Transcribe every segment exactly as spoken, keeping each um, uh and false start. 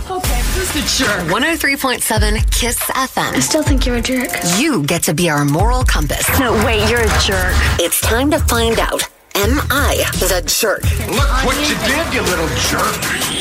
Okay, who's the jerk? one oh three point seven KISS F M. I still think you're a jerk. You get to be our moral compass. No, wait, you're a jerk. It's time to find out. Am I the jerk? Look what you did, you little jerk.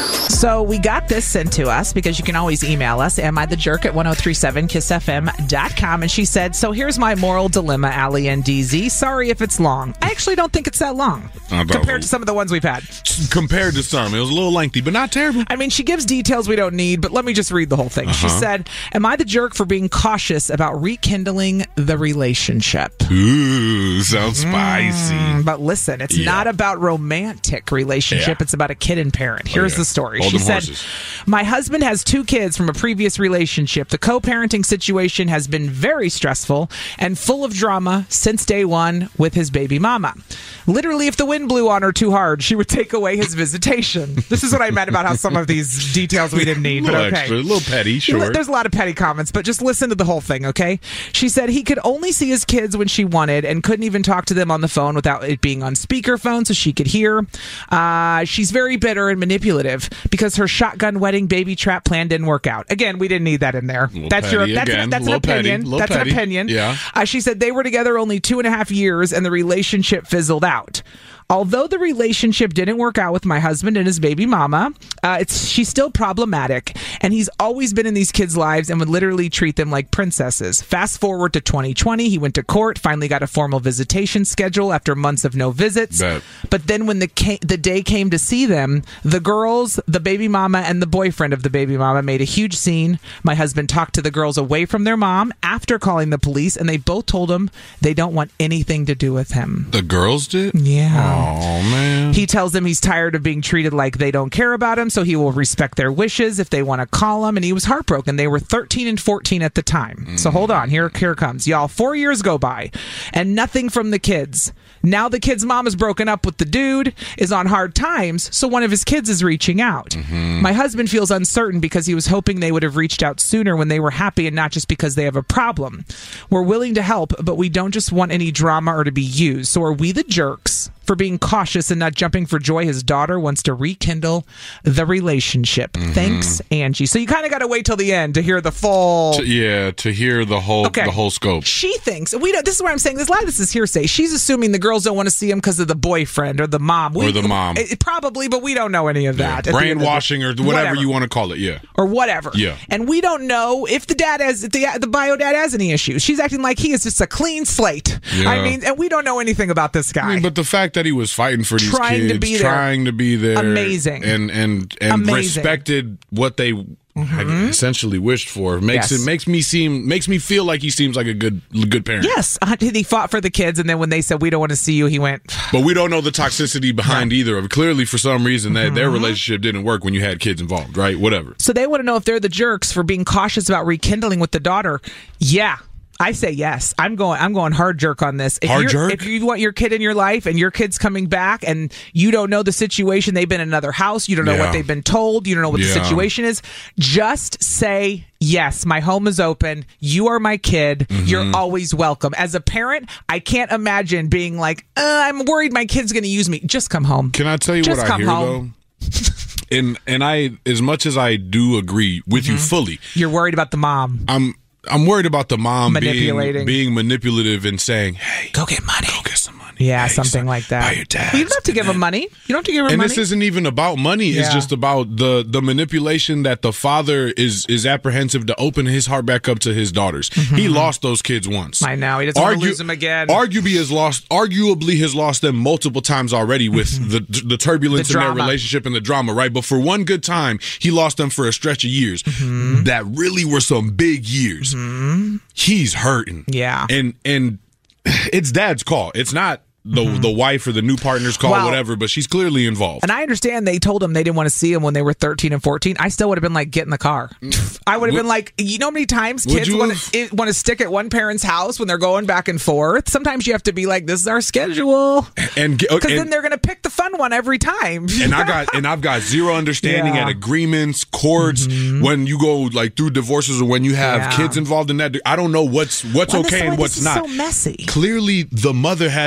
So we got this sent to us because you can always email us, am I the jerk at ten thirty-seven kiss f m dot com. And she said, so here's my moral dilemma, Allie and D Z. Sorry if it's long. I actually don't think it's that long compared to some of the ones we've had. Compared to some. It was a little lengthy, but not terrible. I mean, she gives details we don't need, but let me just read the whole thing. Uh-huh. She said, am I the jerk for being cautious about rekindling the relationship? Ooh, sounds spicy. Mm, but listen, it's yeah. not about romantic relationship. Yeah. It's about a kid and parent. Here's oh, yeah. the story. Hold She said, horses. my husband has two kids from a previous relationship. The co-parenting situation has been very stressful and full of drama since day one with his baby mama. Literally, if the wind blew on her too hard, she would take away his visitation. This is what I meant about how some of these details we didn't need. a little but okay. extra, a little petty, sure. There's a lot of petty comments, but just listen to the whole thing, okay? She said he could only see his kids when she wanted and couldn't even talk to them on the phone without it being on speakerphone so she could hear. Uh, she's very bitter and manipulative because her shotgun wedding baby trap plan didn't work out. Again, we didn't need that in there. That's your that's, again. An, that's an opinion. Petty, that's petty. an opinion. Yeah. Uh, she said they were together only two and a half years and the relationship fizzled out. Although the relationship didn't work out with my husband and his baby mama, uh, it's she's still problematic, and he's always been in these kids' lives and would literally treat them like princesses. Fast forward to twenty twenty, he went to court, finally got a formal visitation schedule after months of no visits. Bet. But then when the ca- the day came to see them, the girls, the baby mama, and the boyfriend of the baby mama made a huge scene. My husband talked to the girls away from their mom after calling the police, and they both told him they don't want anything to do with him. The girls did? Yeah. Oh, man. He tells them he's tired of being treated like they don't care about him, so he will respect their wishes if they want to call him. And he was heartbroken. They were thirteen and fourteen at the time. Mm. So hold on. Here, here comes. Y'all, four years go by, and nothing from the kids. Now the kid's mom is broken up with the dude, is on hard times, so one of his kids is reaching out. Mm-hmm. My husband feels uncertain because he was hoping they would have reached out sooner when they were happy and not just because they have a problem. We're willing to help, but we don't just want any drama or to be used. So are we the jerks for being cautious and not jumping for joy? His daughter wants to rekindle the relationship. Mm-hmm. Thanks, Angie. So you kind of got to wait till the end to hear the full... To, yeah, to hear the whole okay. the whole scope. She thinks... we don't, This is what I'm saying. This, a lot of this is hearsay. She's assuming the girls don't want to see him because of the boyfriend or the mom. We, or the mom. It, probably, but we don't know any of that. Yeah. Brainwashing or whatever, whatever you want to call it, yeah. Or whatever. Yeah. And we don't know if the dad has... If the, the bio dad has any issues. She's acting like he is just a clean slate. Yeah. I mean, and we don't know anything about this guy. I mean, but the fact that he was fighting for these trying kids, to be trying there. to be there, amazing, and and and amazing. respected what they mm-hmm. essentially wished for makes yes. it makes me seem makes me feel like he seems like a good good parent. Yes, he fought for the kids, and then when they said we don't want to see you, he went. But we don't know the toxicity behind right. either of. Clearly, for some reason, that mm-hmm. their relationship didn't work when you had kids involved, right? Whatever. So they want to know if they're the jerks for being cautious about rekindling with the daughter. Yeah. I say yes. I'm going. I'm going hard jerk on this. If hard you're, jerk. If you want your kid in your life and your kid's coming back and you don't know the situation, they've been in another house. You don't know yeah. what they've been told. You don't know what yeah. the situation is. Just say yes. My home is open. You are my kid. Mm-hmm. You're always welcome. As a parent, I can't imagine being like, uh, I'm worried my kid's going to use me. Just come home. Can I tell you Just what I come hear home. though? and and I, as much as I do agree with mm-hmm. you fully, you're worried about the mom. I'm. I'm worried about the mom manipulating, being, being manipulative and saying, "Hey, go get money, go get some money." Yeah, hey, something son, like that. Buy your dad. Well, you don't have to give him money. You don't have to give him and money. And this isn't even about money. It's yeah. just about the the manipulation that the father is is apprehensive to open his heart back up to his daughters. Mm-hmm. He lost those kids once. I know. He doesn't Argu- want to lose them again. Arguably has lost. Arguably has lost them multiple times already with mm-hmm. the the turbulence the in their relationship and the drama. Right, but for one good time, he lost them for a stretch of years mm-hmm. that really were some big years. Mm-hmm. He's hurting. Yeah, and and it's dad's call. It's not the mm-hmm. the wife or the new partner's call, well, whatever, but she's clearly involved. And I understand they told him they didn't want to see him when they were thirteen and fourteen. I still would have been like, get in the car. I would have been like, you know how many times kids want to want to stick at one parent's house when they're going back and forth? Sometimes you have to be like, this is our schedule. And because then they're going to pick the fun one every time. And I got and I've got zero understanding yeah. at agreements, courts, mm-hmm. when you go like through divorces or when you have yeah. kids involved in that. I don't know what's what's Why okay and what's this not. Is so messy. Clearly the mother had the ability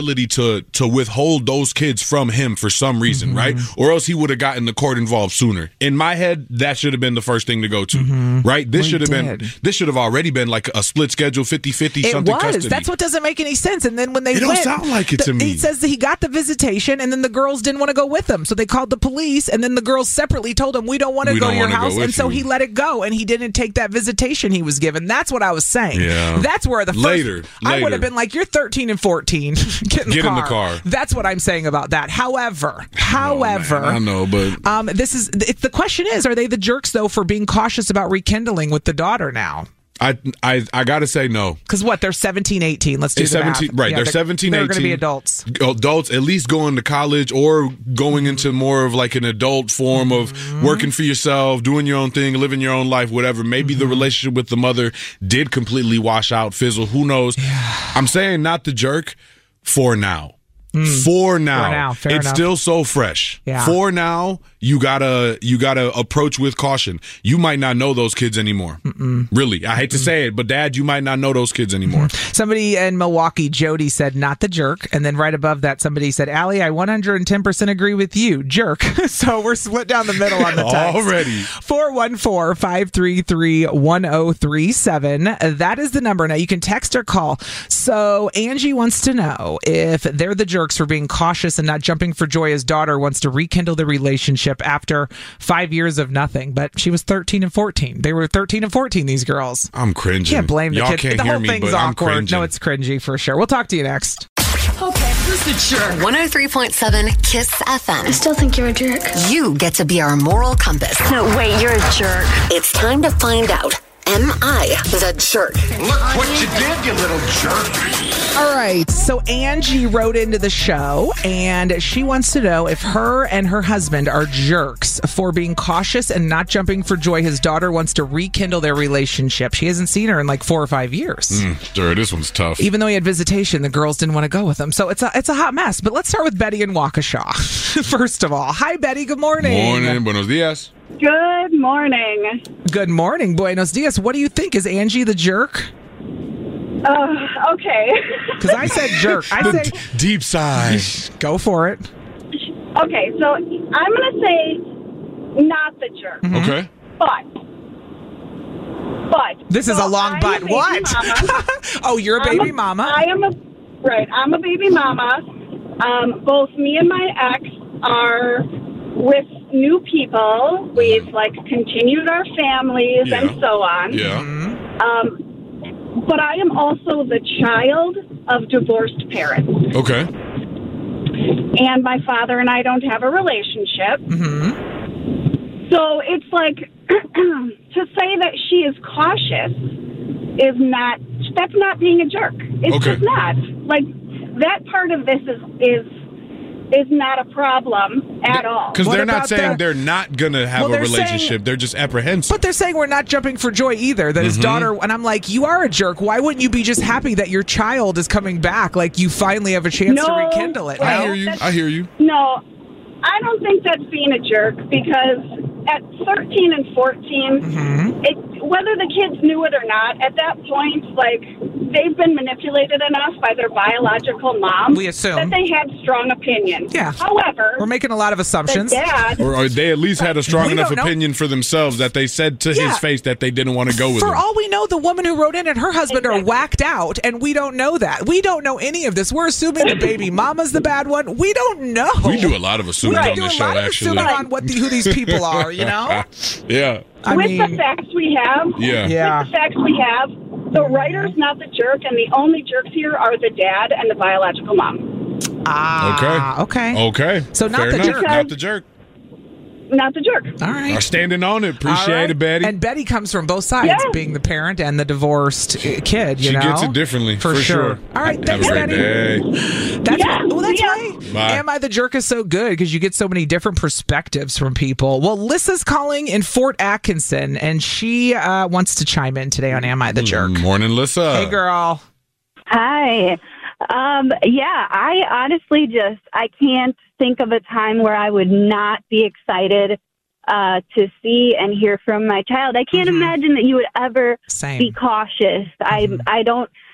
ability to to withhold those kids from him for some reason, mm-hmm. right? Or else he would have gotten the court involved sooner. In my head, that should have been the first thing to go to, mm-hmm. right? This well, should have been this should have already been like a split schedule, fifty-fifty something was. Custody. That's what doesn't make any sense. And then when they it went, don't sound like it the, to me. He says that he got the visitation, and then the girls didn't want to go with him, so they called the police, and then the girls separately told him, "We don't want to go to your house," and so you. he let it go, and he didn't take that visitation he was given. That's what I was saying. Yeah. That's where the first, later, I later. would have been like, "You're thirteen and fourteen. Get in the Get car." in the car. That's what I'm saying about that. However, however, I know, but um, this is it's, the question is: are they the jerks though for being cautious about rekindling with the daughter now? I I I gotta say no. Because what, they're seventeen, eighteen. Let's do it's the seventeen, math. right? Yeah, they're, they're seventeen, they're eighteen. They're going to be adults. Adults, at least going to college or going into more of like an adult form of mm-hmm. working for yourself, doing your own thing, living your own life, whatever. Maybe mm-hmm. the relationship with the mother did completely wash out, fizzle. Who knows? Yeah. I'm saying not the jerk for now. Mm. For now, For now fair it's enough. still so fresh. Yeah. For now, you gotta you gotta approach with caution. You might not know those kids anymore. Mm-mm. Really, I hate to say it, but Dad, you might not know those kids anymore. Somebody in Milwaukee, Jody, said not the jerk, and then right above that, somebody said, "Allie, I one hundred ten percent agree with you, jerk." So we're split down the middle on the text. Already. four one four, five three three, one zero three seven. That is the number. Now you can text or call. So Angie wants to know if they're the jerk for being cautious and not jumping for joy. His daughter wants to rekindle the relationship after five years of nothing, but she was thirteen and fourteen. They were thirteen and fourteen, these girls. I'm cringing. Can't blame the Y'all kid. can't the hear whole me, thing's but I'm awkward. cringing. No, it's cringy for sure. We'll talk to you next. Okay, who's the jerk? one oh three point seven Kiss F M. I still think you're a jerk. You get to be our moral compass. No, wait, you're a jerk. It's time to find out. Am I the jerk? Look what you did, you little jerk. All right, so Angie wrote into the show, and she wants to know if her and her husband are jerks for being cautious and not jumping for joy. His daughter wants to rekindle their relationship. She hasn't seen her in like four or five years. Mm, sure, this one's tough. Even though he had visitation, the girls didn't want to go with him. So it's a it's a hot mess. But let's start with Betty in Waukesha. First of all, hi Betty. Good morning. Morning. Buenos dias. Good morning. Good morning. Buenos dias. What do you think? Is Angie the jerk? Uh, okay. Because I said jerk. I say deep sigh. Go for it. Okay, so I'm going to say not the jerk. Mm-hmm. Okay. But. But. This is so a long I'm but. A What? Oh, you're a I'm baby a, mama? I am a, right, I'm a baby mama. Um, both me and my ex are with new people. We've, like, continued our families Yeah. and so on. Yeah. Um, but I am also the child of divorced parents. Okay. And my father and I don't have a relationship. Mm-hmm. So it's like, to say that she is cautious is not, that's not being a jerk. It's Okay. just not. Like, that part of this is, is, is not a problem at all. Because What they're not about saying the- they're not going to have Well, a they're relationship. saying- they're just apprehensive. But they're saying we're not jumping for joy either, that his Mhm. daughter, and I'm like, you are a jerk. Why wouldn't you be just happy that your child is coming back? Like, you finally have a chance to No. rekindle it. I Well, No? hear you. that's- I hear you. No, I don't think that's being a jerk because at thirteen and fourteen, Mhm. it, whether the kids knew it or not, at that point, like, they've been manipulated enough by their biological mom We assume. that they had strong opinions. Yeah. However, We're making a lot of the assumptions. dad, Or, or they at least had a strong We enough don't know. opinion for themselves that they said to Yeah. his face that they didn't want to go with For him. all we know, the woman who wrote in and her husband are Exactly. whacked out, and we don't know that. We don't know any of this. We're assuming the baby mama's the bad one. We don't know. We do a lot of assuming We on do a this show, lot of actually. assuming on what the, who these people are, you know? Yeah. I with mean, the facts we have, Yeah. Yeah. with the facts we have, the writer's not the jerk, and the only jerks here are the dad and the biological mom. ah, okay. Okay. So not Fair the enough. jerk. Not the jerk. Not the jerk. All right. Are standing on it. Appreciate All right. it, Betty. And Betty comes from both sides, Yeah. being the parent and the divorced uh, kid. You she know, gets it differently, for, sure. All right, Have thanks, a great Betty. day. That's Yeah. well, that's Yeah. why Bye. Am I the Jerk is so good, because you get so many different perspectives from people. Well, Lissa's calling in Fort Atkinson, and she uh, wants to chime in today on Am I the Jerk? Morning, Lissa. Hey, girl. Hi. Um, yeah, I honestly just, I can't think of a time where I would not be excited uh, to see and hear from my child. I can't Mhm. imagine that you would ever Same. be cautious. Mhm. I I don't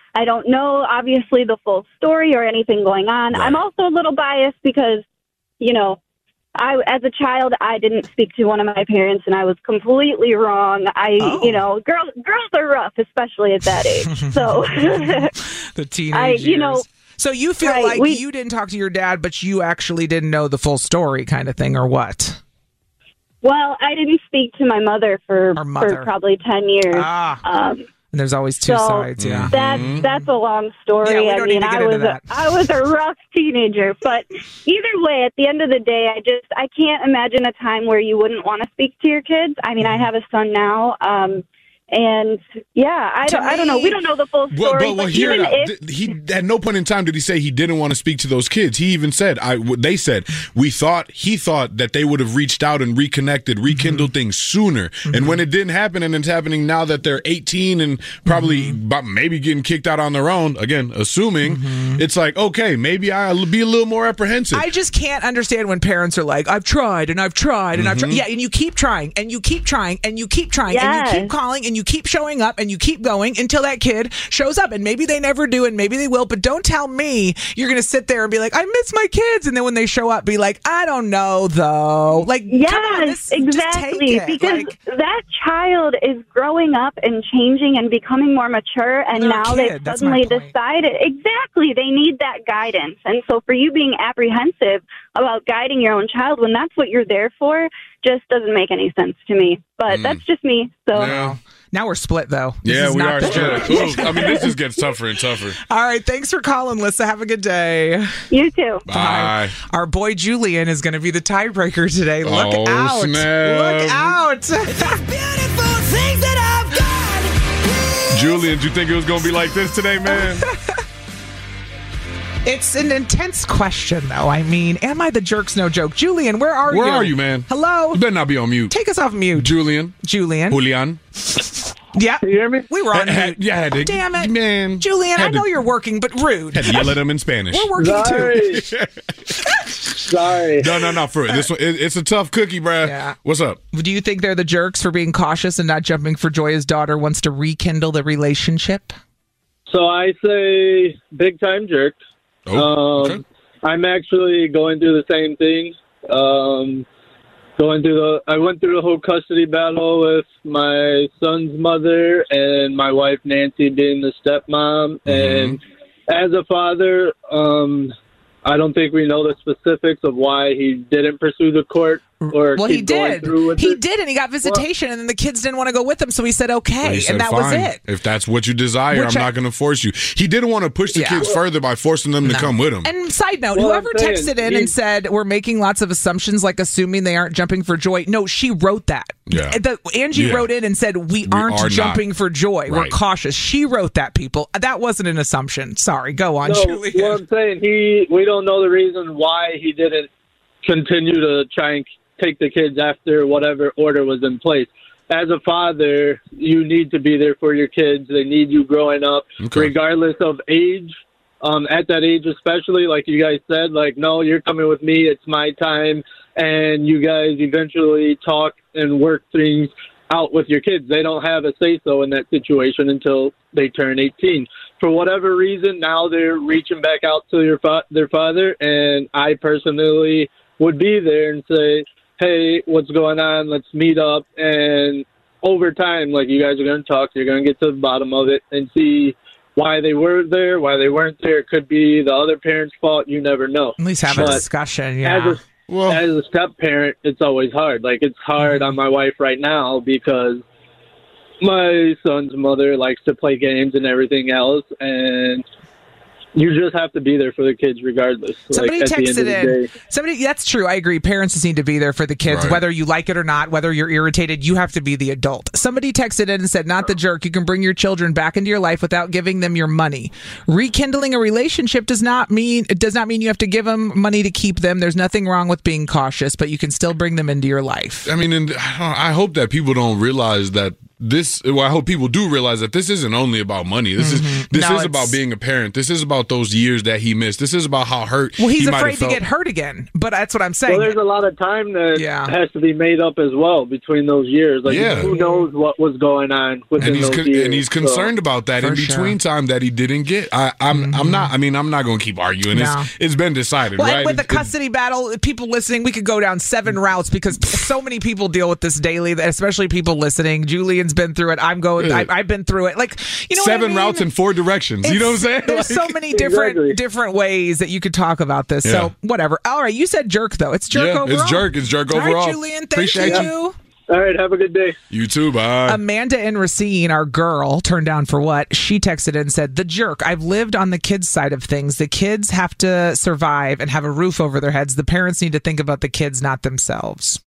I don't know, obviously, the full story or anything going on. Right. I'm also a little biased because, you know, I, as a child, I didn't speak to one of my parents, and I was completely wrong. I, Oh. you know, girls girls are rough, especially at that age. So, The teenage I, you know, years. So you feel right, like we- you didn't talk to your dad, but you actually didn't know the full story, kind of thing, or what? well, I didn't speak to my mother for Our mother. for probably ten years. Ah, Um, and there's always two so sides. Yeah. That's that's a long story. Yeah, we I don't mean, need to get I into was that. a, I was a rough teenager, but either way, at the end of the day, I just I can't imagine a time where you wouldn't want to speak to your kids. I mean, I have a son now, um, and yeah, I To don't I don't know. me- We don't know the full story. Well, but, well, but hear even it out. if, Th- He at no point in time did he say he didn't want to speak to those kids. He even said, "I." w- They said we thought he thought that they would have reached out and reconnected, rekindled things sooner. And when it didn't happen, and it's happening now that they're eighteen and probably about maybe getting kicked out on their own again, assuming it's like okay, maybe I'll be a little more apprehensive. I just can't understand when parents are like, I've tried and I've tried and I've tried. Yeah, and you keep trying and you keep trying and you keep trying and you Yes. keep calling and you keep showing up and you keep going until that kid shows up. And maybe they never do and maybe they will, but don't tell me you're going to sit there and be like, I miss my kids. And then when they show up, be like, I don't know though. Like, yes, come on, this, just exactly. take it. Because Like, that child is growing up and changing and becoming more mature, and They're a now kid. they've That's my suddenly point. decided exactly they need that guidance. And so, for you being apprehensive about guiding your own child when that's what you're there for, just doesn't make any sense to me. But that's just me. So. yeah, now we're split though. This yeah, is we not are. the Split. truth. Ooh, I mean, this just gets tougher and tougher. All right. Thanks for calling, Lissa. Have a good day. You too. Bye. Our boy Julian is going to be the tiebreaker today. Look Oh, out. snap. Look out. Julian, do you think it was gonna be like this today, man? It's an intense question, though. I mean, am I the jerk's no joke? Julian, where are Where you? are you, man? Hello? You better not be on mute. Take us off mute. Julian, Julian. Julian. Yeah. You hear me? We were on Had- mute. yeah, I had to- Damn it. man. Julian, Had I know to- you're working, but rude. Had to yell at him in Spanish. We're working too. Sorry. Sorry. No, no, no. For real. This one, it, it's a tough cookie, bruh. Yeah. What's up? Do you think they're the jerks for being cautious and not jumping for joy? His daughter wants to rekindle the relationship. So I say big time jerk. Oh, Um, okay. I'm actually going through the same thing. Um, going through the, I went through the whole custody battle with my son's mother and my wife Nancy being the stepmom. Mm-hmm. And as a father, um, I don't think we know the specifics of why he didn't pursue the court or Well, keep he going did. through with He it. did, and he got visitation, and then the kids didn't want to go with him, so he said okay, He said, and that fine. was it. If that's what you desire, Which I'm I- not going to force you. He didn't want to push the Yeah. kids further by forcing them to come with him. And side note, Well, whoever I'm saying, texted in he- and said we're making lots of assumptions, like assuming they aren't jumping for joy. No, she wrote that. Yeah. The, Angie Yeah. wrote in and said we, aren't are not. jumping for joy. We're Right. cautious. She wrote that, people. That wasn't an assumption. Sorry. Go on, No, Julian. what I'm saying, he we don't know the reason why he didn't continue to try and take the kids after whatever order was in place. As a father, you need to be there for your kids. They need you growing up, Okay. regardless of age. Um, at that age, especially, like you guys said, like, no, you're coming with me. It's my time. And you guys eventually talk and work things out with your kids. They don't have a say-so in that situation until they turn eighteen. For whatever reason, now they're reaching back out to your fa- their father, and I personally would be there and say, hey, what's going on? Let's meet up. And over time, like, you guys are going to talk. You're going to get to the bottom of it and see why they were there, why they weren't there. It could be the other parent's fault. You never know. At least have a But discussion. Yeah. As a, Well- as a step parent, it's always hard. Like, it's hard on my wife right now because my son's mother likes to play games and everything else, and you just have to be there for the kids regardless. Somebody like, at the end texted of the in. day. Somebody, that's true. I agree. Parents just need to be there for the kids, Right. whether you like it or not, whether you're irritated. You have to be the adult. Somebody texted in and said, "Not the jerk. You can bring your children back into your life without giving them your money. Rekindling a relationship does not mean it does not mean you have to give them money to keep them. There's nothing wrong with being cautious, but you can still bring them into your life." I mean, and I don't- I hope that people don't realize that this, well, I hope people do realize that this isn't only about money. This Mm-hmm. is this No, is it's- about being a parent. This is about those years that he missed. This is about how hurt Well, he's he might have afraid to felt. get hurt again. But that's what I'm saying. Well, there's a lot of time that Yeah. has to be made up as well between those years. Like, Yeah. who knows what was going on within And he's those con- years. and he's So- concerned about that in For sure. between time that he didn't get. I, I'm I'm not. I mean, I'm not going to keep arguing. No. It's it's been decided, Well, right? and with the It- it- custody battle, people listening, we could go down seven routes because so many people deal with this daily, especially people listening. Julian's been through it. I'm going. Yeah. I, I've been through it. Like, you know, seven what I mean? routes in four directions. You know what I'm saying? There's Like- so many different Exactly. different ways that you could talk about this. Yeah. So whatever. All right, you said jerk though. It's jerk Yeah, overall. it's jerk. It's jerk All overall. right, Julian. Thank Appreciate you. you. All right, have a good day. You too. Bye. Amanda in Racine, our girl, turned down for what? She texted and said, the jerk. I've lived on the kids' side of things. The kids have to survive and have a roof over their heads. The parents need to think about the kids, not themselves.